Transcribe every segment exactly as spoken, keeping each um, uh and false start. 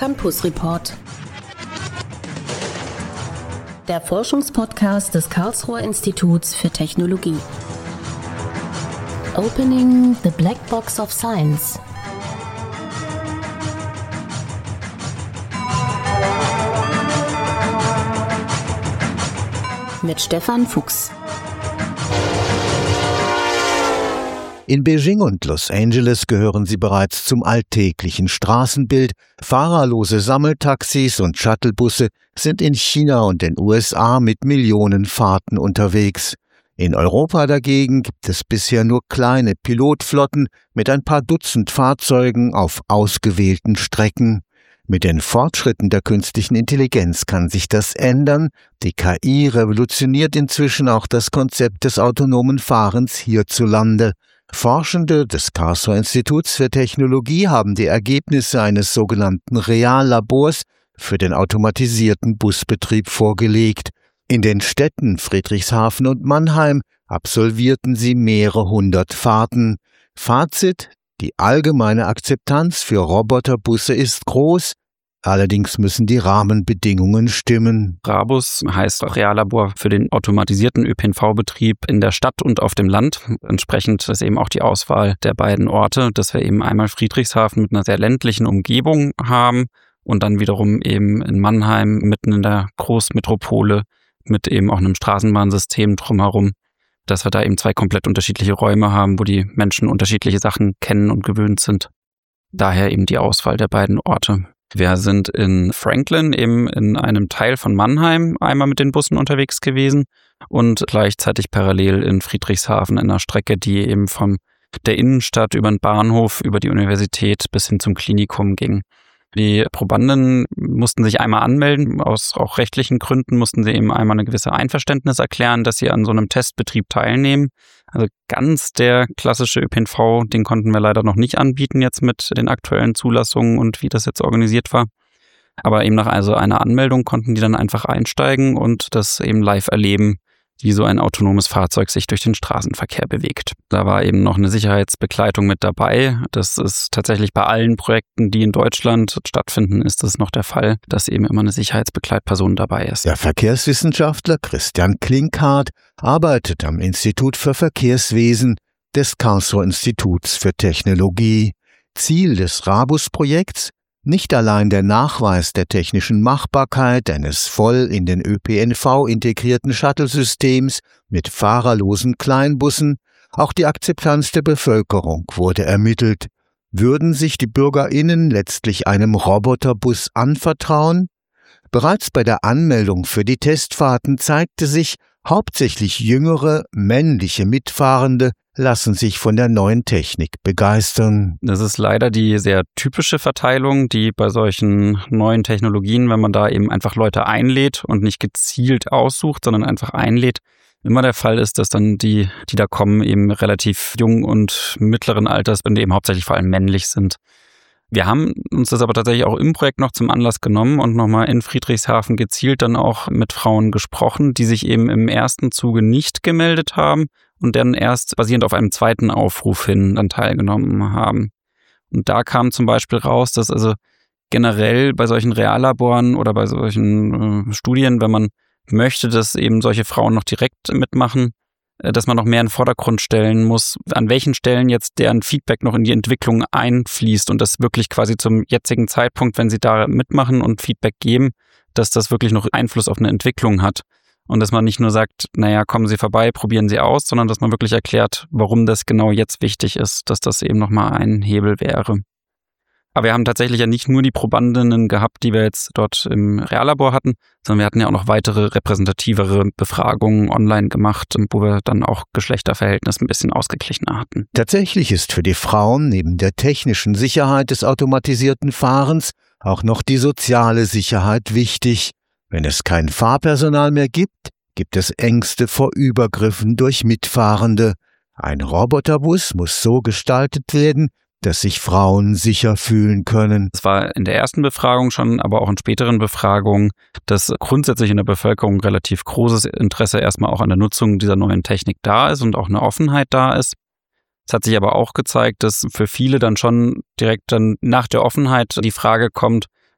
Campus Report. Der Forschungspodcast des Karlsruher Instituts für Technologie. Opening the Black Box of Science. Mit Stefan Fuchs. In Beijing und Los Angeles gehören sie bereits zum alltäglichen Straßenbild. Fahrerlose Sammeltaxis und Shuttlebusse sind in China und den U S A mit Millionen Fahrten unterwegs. In Europa dagegen gibt es bisher nur kleine Pilotflotten mit ein paar Dutzend Fahrzeugen auf ausgewählten Strecken. Mit den Fortschritten der künstlichen Intelligenz kann sich das ändern. Die K I revolutioniert inzwischen auch das Konzept des autonomen Fahrens hierzulande. Forschende des Karlsruher Instituts für Technologie haben die Ergebnisse eines sogenannten Reallabors für den automatisierten Busbetrieb vorgelegt. In den Städten Friedrichshafen und Mannheim absolvierten sie mehrere hundert Fahrten. Fazit: Die allgemeine Akzeptanz für Roboterbusse ist groß. Allerdings müssen die Rahmenbedingungen stimmen. RABUS heißt Reallabor für den automatisierten Ö P N V-Betrieb in der Stadt und auf dem Land. Entsprechend ist eben auch die Auswahl der beiden Orte, dass wir eben einmal Friedrichshafen mit einer sehr ländlichen Umgebung haben und dann wiederum eben in Mannheim mitten in der Großmetropole mit eben auch einem Straßenbahnsystem drumherum, dass wir da eben zwei komplett unterschiedliche Räume haben, wo die Menschen unterschiedliche Sachen kennen und gewöhnt sind. Daher eben die Auswahl der beiden Orte. Wir sind in Franklin, eben in einem Teil von Mannheim, einmal mit den Bussen unterwegs gewesen und gleichzeitig parallel in Friedrichshafen in einer Strecke, die eben von der Innenstadt über den Bahnhof, über die Universität bis hin zum Klinikum ging. Die Probanden mussten sich einmal anmelden, aus auch rechtlichen Gründen mussten sie eben einmal eine gewisse Einverständnis erklären, dass sie an so einem Testbetrieb teilnehmen. Also ganz der klassische Ö P N V, den konnten wir leider noch nicht anbieten jetzt mit den aktuellen Zulassungen und wie das jetzt organisiert war. Aber eben nach also einer Anmeldung konnten die dann einfach einsteigen und das eben live erleben, wie so ein autonomes Fahrzeug sich durch den Straßenverkehr bewegt. Da war eben noch eine Sicherheitsbegleitung mit dabei. Das ist tatsächlich bei allen Projekten, die in Deutschland stattfinden, ist das noch der Fall, dass eben immer eine Sicherheitsbegleitperson dabei ist. Der Verkehrswissenschaftler Christian Klinkhardt arbeitet am Institut für Verkehrswesen des Karlsruher Instituts für Technologie. Ziel des RABUS-Projekts: nicht allein der Nachweis der technischen Machbarkeit eines voll in den Ö P N V integrierten Shuttle-Systems mit fahrerlosen Kleinbussen, auch die Akzeptanz der Bevölkerung wurde ermittelt. Würden sich die BürgerInnen letztlich einem Roboterbus anvertrauen? Bereits bei der Anmeldung für die Testfahrten zeigte sich, hauptsächlich jüngere, männliche Mitfahrende lassen sich von der neuen Technik begeistern. Das ist leider die sehr typische Verteilung, die bei solchen neuen Technologien, wenn man da eben einfach Leute einlädt und nicht gezielt aussucht, sondern einfach einlädt, immer der Fall ist, dass dann die, die da kommen, eben relativ jung und mittleren Alters und eben hauptsächlich vor allem männlich sind. Wir haben uns das aber tatsächlich auch im Projekt noch zum Anlass genommen und nochmal in Friedrichshafen gezielt dann auch mit Frauen gesprochen, die sich eben im ersten Zuge nicht gemeldet haben und dann erst basierend auf einem zweiten Aufruf hin dann teilgenommen haben. Und da kam zum Beispiel raus, dass also generell bei solchen Reallaboren oder bei solchen äh, Studien, wenn man möchte, dass eben solche Frauen noch direkt mitmachen, dass man noch mehr in den Vordergrund stellen muss, an welchen Stellen jetzt deren Feedback noch in die Entwicklung einfließt und das wirklich quasi zum jetzigen Zeitpunkt, wenn sie da mitmachen und Feedback geben, dass das wirklich noch Einfluss auf eine Entwicklung hat. Und dass man nicht nur sagt, naja, kommen Sie vorbei, probieren Sie aus, sondern dass man wirklich erklärt, warum das genau jetzt wichtig ist, dass das eben nochmal ein Hebel wäre. Aber wir haben tatsächlich ja nicht nur die Probandinnen gehabt, die wir jetzt dort im Reallabor hatten, sondern wir hatten ja auch noch weitere repräsentativere Befragungen online gemacht, wo wir dann auch Geschlechterverhältnis ein bisschen ausgeglichener hatten. Tatsächlich ist für die Frauen neben der technischen Sicherheit des automatisierten Fahrens auch noch die soziale Sicherheit wichtig. Wenn es kein Fahrpersonal mehr gibt, gibt es Ängste vor Übergriffen durch Mitfahrende. Ein Roboterbus muss so gestaltet werden, dass sich Frauen sicher fühlen können. Es war in der ersten Befragung schon, aber auch in späteren Befragungen, dass grundsätzlich in der Bevölkerung relativ großes Interesse erstmal auch an der Nutzung dieser neuen Technik da ist und auch eine Offenheit da ist. Es hat sich aber auch gezeigt, dass für viele dann schon direkt dann nach der Offenheit die Frage kommt,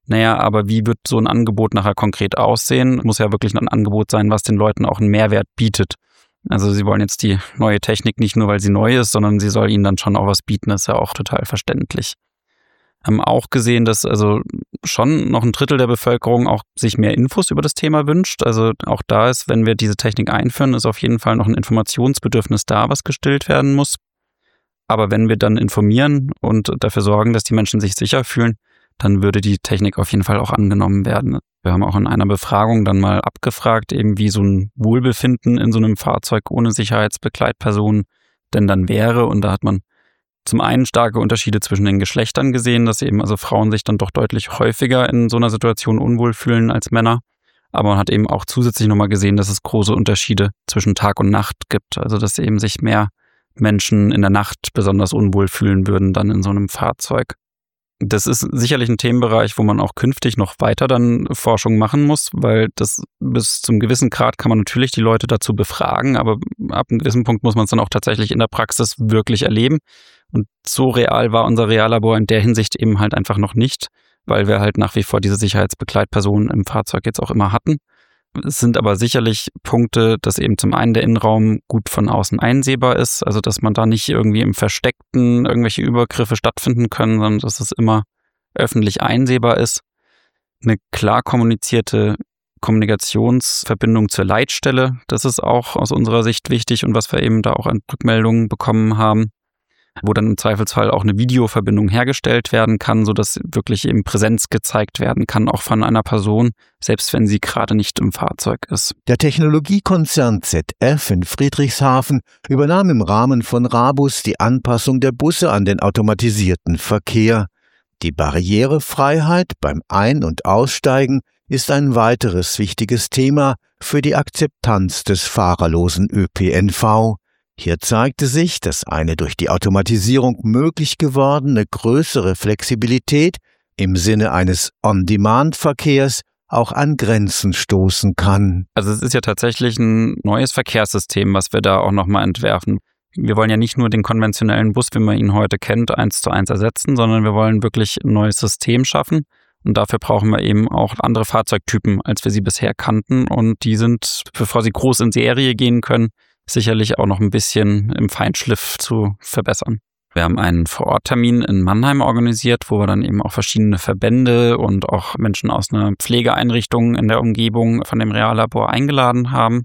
Naja, aber wie wird so ein Angebot nachher konkret aussehen? Muss ja wirklich ein Angebot sein, was den Leuten auch einen Mehrwert bietet. Also sie wollen jetzt die neue Technik nicht nur, weil sie neu ist, sondern sie soll ihnen dann schon auch was bieten. Das ist ja auch total verständlich. Haben auch gesehen, dass also schon noch ein Drittel der Bevölkerung auch sich mehr Infos über das Thema wünscht. Also auch da ist, wenn wir diese Technik einführen, ist auf jeden Fall noch ein Informationsbedürfnis da, was gestillt werden muss. Aber wenn wir dann informieren und dafür sorgen, dass die Menschen sich sicher fühlen, dann würde die Technik auf jeden Fall auch angenommen werden. Wir haben auch in einer Befragung dann mal abgefragt, eben wie so ein Wohlbefinden in so einem Fahrzeug ohne Sicherheitsbegleitperson denn dann wäre. Und da hat man zum einen starke Unterschiede zwischen den Geschlechtern gesehen, dass eben also Frauen sich dann doch deutlich häufiger in so einer Situation unwohl fühlen als Männer. Aber man hat eben auch zusätzlich nochmal gesehen, dass es große Unterschiede zwischen Tag und Nacht gibt. Also dass eben sich mehr Menschen in der Nacht besonders unwohl fühlen würden dann in so einem Fahrzeug. Das ist sicherlich ein Themenbereich, wo man auch künftig noch weiter dann Forschung machen muss, weil das bis zum gewissen Grad kann man natürlich die Leute dazu befragen, aber ab einem gewissen Punkt muss man es dann auch tatsächlich in der Praxis wirklich erleben. Und so real war unser Reallabor in der Hinsicht eben halt einfach noch nicht, weil wir halt nach wie vor diese Sicherheitsbegleitpersonen im Fahrzeug jetzt auch immer hatten. Es sind aber sicherlich Punkte, dass eben zum einen der Innenraum gut von außen einsehbar ist, also dass man da nicht irgendwie im Versteckten irgendwelche Übergriffe stattfinden können, sondern dass es immer öffentlich einsehbar ist. Eine klar kommunizierte Kommunikationsverbindung zur Leitstelle, das ist auch aus unserer Sicht wichtig und was wir eben da auch an Rückmeldungen bekommen haben, wo dann im Zweifelsfall auch eine Videoverbindung hergestellt werden kann, sodass wirklich eben Präsenz gezeigt werden kann, auch von einer Person, selbst wenn sie gerade nicht im Fahrzeug ist. Der Technologiekonzern Z F in Friedrichshafen übernahm im Rahmen von Rabus die Anpassung der Busse an den automatisierten Verkehr. Die Barrierefreiheit beim Ein- und Aussteigen ist ein weiteres wichtiges Thema für die Akzeptanz des fahrerlosen Ö P N V. Hier zeigte sich, dass eine durch die Automatisierung möglich gewordene größere Flexibilität im Sinne eines On-Demand-Verkehrs auch an Grenzen stoßen kann. Also es ist ja tatsächlich ein neues Verkehrssystem, was wir da auch nochmal entwerfen. Wir wollen ja nicht nur den konventionellen Bus, wie man ihn heute kennt, eins zu eins ersetzen, sondern wir wollen wirklich ein neues System schaffen. Und dafür brauchen wir eben auch andere Fahrzeugtypen, als wir sie bisher kannten. Und die sind, bevor sie groß in Serie gehen können, sicherlich auch noch ein bisschen im Feinschliff zu verbessern. Wir haben einen Vororttermin in Mannheim organisiert, wo wir dann eben auch verschiedene Verbände und auch Menschen aus einer Pflegeeinrichtung in der Umgebung von dem Reallabor eingeladen haben.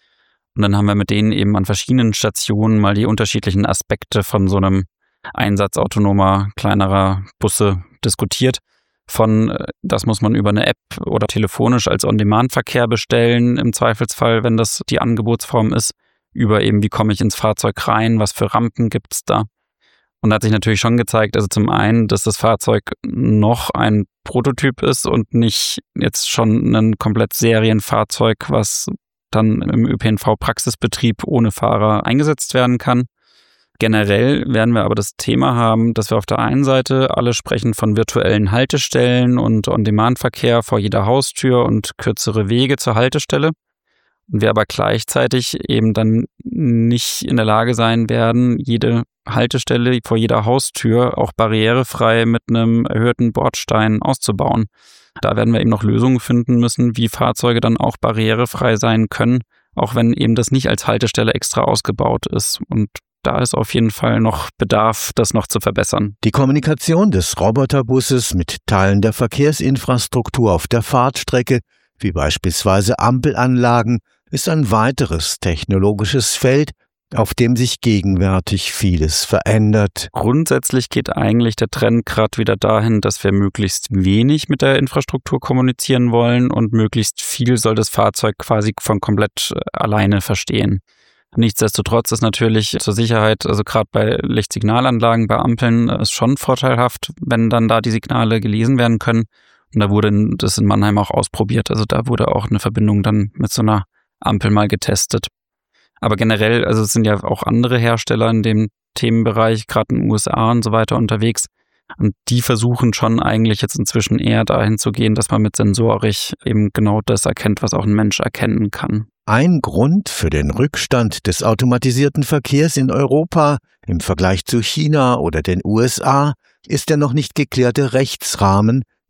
Und dann haben wir mit denen eben an verschiedenen Stationen mal die unterschiedlichen Aspekte von so einem Einsatz autonomer, kleinerer Busse diskutiert. Von, das muss man über eine App oder telefonisch als On-Demand-Verkehr bestellen, im Zweifelsfall, wenn das die Angebotsform ist, über eben, wie komme ich ins Fahrzeug rein, was für Rampen gibt es da. Und da hat sich natürlich schon gezeigt, also zum einen, dass das Fahrzeug noch ein Prototyp ist und nicht jetzt schon ein komplett Serienfahrzeug, was dann im Ö P N V-Praxisbetrieb ohne Fahrer eingesetzt werden kann. Generell werden wir aber das Thema haben, dass wir auf der einen Seite alle sprechen von virtuellen Haltestellen und On-Demand-Verkehr vor jeder Haustür und kürzere Wege zur Haltestelle. Wir aber gleichzeitig eben dann nicht in der Lage sein werden, jede Haltestelle vor jeder Haustür auch barrierefrei mit einem erhöhten Bordstein auszubauen. Da werden wir eben noch Lösungen finden müssen, wie Fahrzeuge dann auch barrierefrei sein können, auch wenn eben das nicht als Haltestelle extra ausgebaut ist. Und da ist auf jeden Fall noch Bedarf, das noch zu verbessern. Die Kommunikation des Roboterbusses mit Teilen der Verkehrsinfrastruktur auf der Fahrtstrecke, wie beispielsweise Ampelanlagen, ist ein weiteres technologisches Feld, auf dem sich gegenwärtig vieles verändert. Grundsätzlich geht eigentlich der Trend gerade wieder dahin, dass wir möglichst wenig mit der Infrastruktur kommunizieren wollen und möglichst viel soll das Fahrzeug quasi von komplett alleine verstehen. Nichtsdestotrotz ist natürlich zur Sicherheit, also gerade bei Lichtsignalanlagen, bei Ampeln, ist schon vorteilhaft, wenn dann da die Signale gelesen werden können. Und da wurde das in Mannheim auch ausprobiert. Also da wurde auch eine Verbindung dann mit so einer Ampel mal getestet. Aber generell, also es sind ja auch andere Hersteller in dem Themenbereich, gerade in den U S A und so weiter unterwegs. Und die versuchen schon eigentlich jetzt inzwischen eher dahin zu gehen, dass man mit Sensorik eben genau das erkennt, was auch ein Mensch erkennen kann. Ein Grund für den Rückstand des automatisierten Verkehrs in Europa im Vergleich zu China oder den U S A ist der noch nicht geklärte Rechtsrahmen,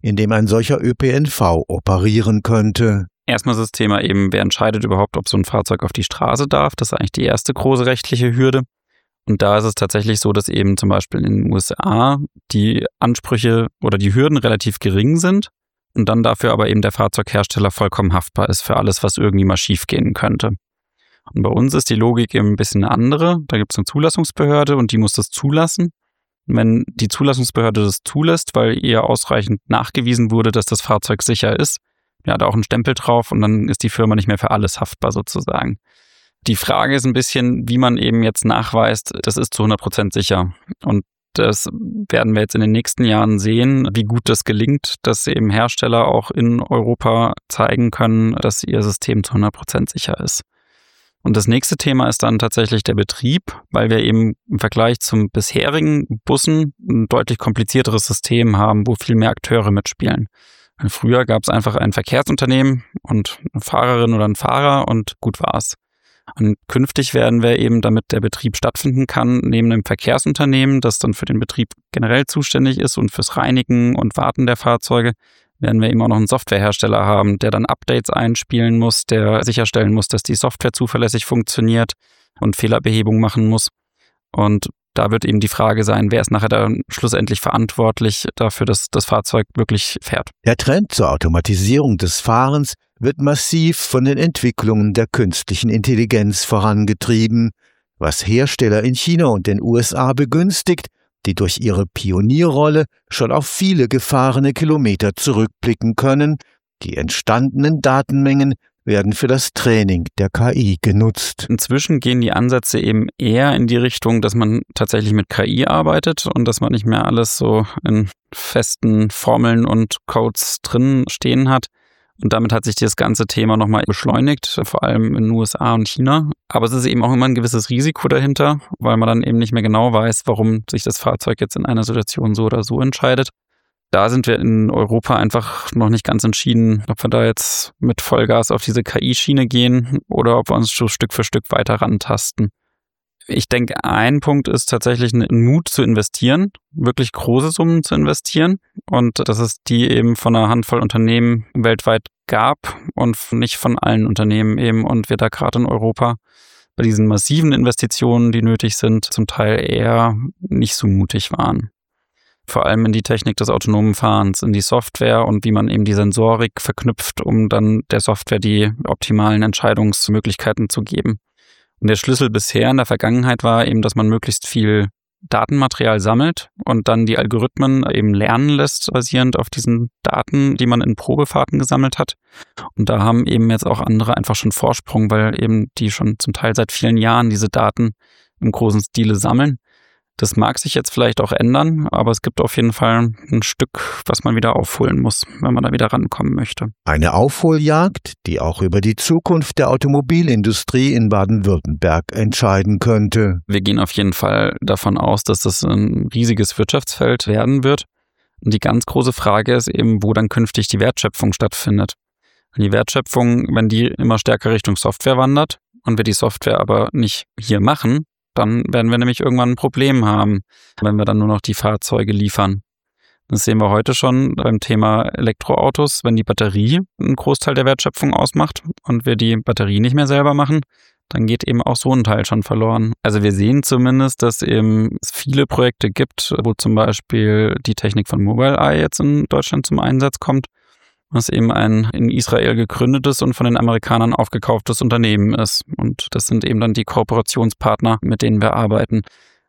in dem ein solcher Ö P N V operieren könnte. Erstmal ist das Thema eben, wer entscheidet überhaupt, ob so ein Fahrzeug auf die Straße darf. Das ist eigentlich die erste große rechtliche Hürde. Und da ist es tatsächlich so, dass eben zum Beispiel in den U S A die Ansprüche oder die Hürden relativ gering sind und dann dafür aber eben der Fahrzeughersteller vollkommen haftbar ist für alles, was irgendwie mal schief gehen könnte. Und bei uns ist die Logik eben ein bisschen eine andere. Da gibt es eine Zulassungsbehörde und die muss das zulassen. Und wenn die Zulassungsbehörde das zulässt, weil ihr ausreichend nachgewiesen wurde, dass das Fahrzeug sicher ist, ja, da auch einen Stempel drauf und dann ist die Firma nicht mehr für alles haftbar sozusagen. Die Frage ist ein bisschen, wie man eben jetzt nachweist, das ist zu hundert Prozent sicher. Und das werden wir jetzt in den nächsten Jahren sehen, wie gut das gelingt, dass eben Hersteller auch in Europa zeigen können, dass ihr System zu hundert Prozent sicher ist. Und das nächste Thema ist dann tatsächlich der Betrieb, weil wir eben im Vergleich zum bisherigen Bussen ein deutlich komplizierteres System haben, wo viel mehr Akteure mitspielen. Früher gab es einfach ein Verkehrsunternehmen und eine Fahrerin oder einen Fahrer und gut war's. Und künftig werden wir eben, damit der Betrieb stattfinden kann, neben dem Verkehrsunternehmen, das dann für den Betrieb generell zuständig ist und fürs Reinigen und Warten der Fahrzeuge, werden wir eben auch noch einen Softwarehersteller haben, der dann Updates einspielen muss, der sicherstellen muss, dass die Software zuverlässig funktioniert und Fehlerbehebung machen muss. Und da wird eben die Frage sein, wer ist nachher dann schlussendlich verantwortlich dafür, dass das Fahrzeug wirklich fährt. Der Trend zur Automatisierung des Fahrens wird massiv von den Entwicklungen der künstlichen Intelligenz vorangetrieben, was Hersteller in China und den U S A begünstigt, die durch ihre Pionierrolle schon auf viele gefahrene Kilometer zurückblicken können. Die entstandenen Datenmengen werden für das Training der K I genutzt. Inzwischen gehen die Ansätze eben eher in die Richtung, dass man tatsächlich mit K I arbeitet und dass man nicht mehr alles so in festen Formeln und Codes drin stehen hat. Und damit hat sich das ganze Thema nochmal beschleunigt, vor allem in den U S A und China. Aber es ist eben auch immer ein gewisses Risiko dahinter, weil man dann eben nicht mehr genau weiß, warum sich das Fahrzeug jetzt in einer Situation so oder so entscheidet. Da sind wir in Europa einfach noch nicht ganz entschieden, ob wir da jetzt mit Vollgas auf diese K I-Schiene gehen oder ob wir uns so Stück für Stück weiter rantasten. Ich denke, ein Punkt ist tatsächlich ein Mut zu investieren, wirklich große Summen zu investieren und dass es die eben von einer Handvoll Unternehmen weltweit gab und nicht von allen Unternehmen eben und wir da gerade in Europa bei diesen massiven Investitionen, die nötig sind, zum Teil eher nicht so mutig waren. Vor allem in die Technik des autonomen Fahrens, in die Software und wie man eben die Sensorik verknüpft, um dann der Software die optimalen Entscheidungsmöglichkeiten zu geben. Und der Schlüssel bisher in der Vergangenheit war eben, dass man möglichst viel Datenmaterial sammelt und dann die Algorithmen eben lernen lässt, basierend auf diesen Daten, die man in Probefahrten gesammelt hat. Und da haben eben jetzt auch andere einfach schon Vorsprung, weil eben die schon zum Teil seit vielen Jahren diese Daten im großen Stile sammeln. Das mag sich jetzt vielleicht auch ändern, aber es gibt auf jeden Fall ein Stück, was man wieder aufholen muss, wenn man da wieder rankommen möchte. Eine Aufholjagd, die auch über die Zukunft der Automobilindustrie in Baden-Württemberg entscheiden könnte. Wir gehen auf jeden Fall davon aus, dass das ein riesiges Wirtschaftsfeld werden wird. Und die ganz große Frage ist eben, wo dann künftig die Wertschöpfung stattfindet. Die Wertschöpfung, wenn die immer stärker Richtung Software wandert und wir die Software aber nicht hier machen, dann werden wir nämlich irgendwann ein Problem haben, wenn wir dann nur noch die Fahrzeuge liefern. Das sehen wir heute schon beim Thema Elektroautos, wenn die Batterie einen Großteil der Wertschöpfung ausmacht und wir die Batterie nicht mehr selber machen, dann geht eben auch so ein Teil schon verloren. Also wir sehen zumindest, dass eben es viele Projekte gibt, wo zum Beispiel die Technik von Mobileye jetzt in Deutschland zum Einsatz kommt, was eben ein in Israel gegründetes und von den Amerikanern aufgekauftes Unternehmen ist. Und das sind eben dann die Kooperationspartner, mit denen wir arbeiten.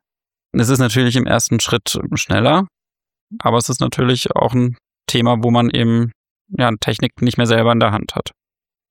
Es ist natürlich im ersten Schritt schneller, aber es ist natürlich auch ein Thema, wo man eben ja, Technik nicht mehr selber in der Hand hat.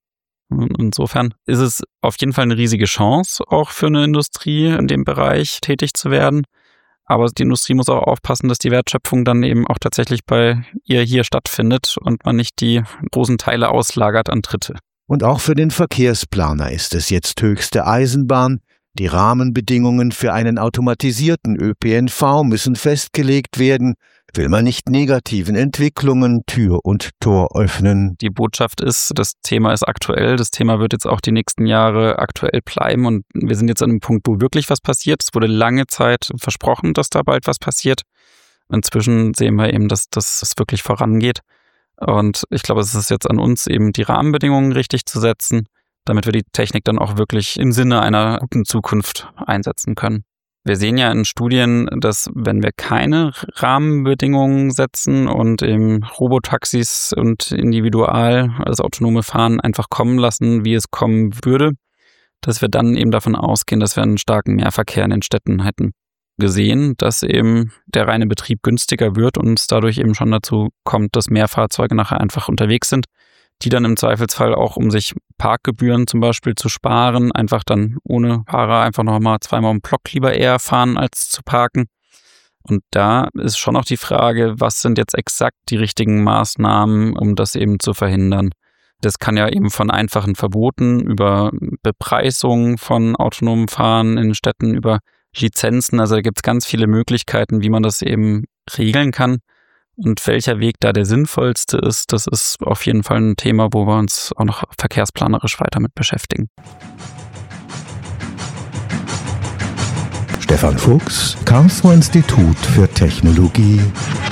Und insofern ist es auf jeden Fall eine riesige Chance, auch für eine Industrie in dem Bereich tätig zu werden. Aber die Industrie muss auch aufpassen, dass die Wertschöpfung dann eben auch tatsächlich bei ihr hier stattfindet und man nicht die großen Teile auslagert an Dritte. Und auch für den Verkehrsplaner ist es jetzt höchste Eisenbahn. Die Rahmenbedingungen für einen automatisierten Ö P N V müssen festgelegt werden, will man nicht negativen Entwicklungen Tür und Tor öffnen. Die Botschaft ist, das Thema ist aktuell, das Thema wird jetzt auch die nächsten Jahre aktuell bleiben und wir sind jetzt an einem Punkt, wo wirklich was passiert. Es wurde lange Zeit versprochen, dass da bald was passiert. Inzwischen sehen wir eben, dass das wirklich vorangeht. Und ich glaube, es ist jetzt an uns, eben die Rahmenbedingungen richtig zu setzen, damit wir die Technik dann auch wirklich im Sinne einer guten Zukunft einsetzen können. Wir sehen ja in Studien, dass wenn wir keine Rahmenbedingungen setzen und eben Robotaxis und individual, also autonome Fahren, einfach kommen lassen, wie es kommen würde, dass wir dann eben davon ausgehen, dass wir einen starken Mehrverkehr in den Städten hätten. Gesehen, dass eben der reine Betrieb günstiger wird und es dadurch eben schon dazu kommt, dass mehr Fahrzeuge nachher einfach unterwegs sind, die dann im Zweifelsfall auch, um sich Parkgebühren zum Beispiel zu sparen, einfach dann ohne Fahrer einfach nochmal zweimal im Block lieber eher fahren, als zu parken. Und da ist schon auch die Frage, was sind jetzt exakt die richtigen Maßnahmen, um das eben zu verhindern. Das kann ja eben von einfachen Verboten über Bepreisung von autonomem Fahren in Städten, über Lizenzen, also da gibt es ganz viele Möglichkeiten, wie man das eben regeln kann. Und welcher Weg da der sinnvollste ist, das ist auf jeden Fall ein Thema, wo wir uns auch noch verkehrsplanerisch weiter mit beschäftigen. Stefan Fuchs, Karlsruher Institut für Technologie,